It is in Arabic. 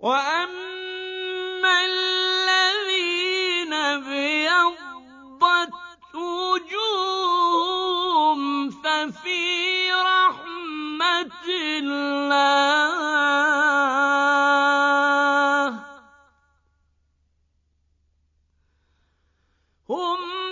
وَأَمَّا الَّذِينَ ابْيَضَّتْ وُجُوهُهُمْ فَفِي رَحْمَةِ اللَّهِ هُمْ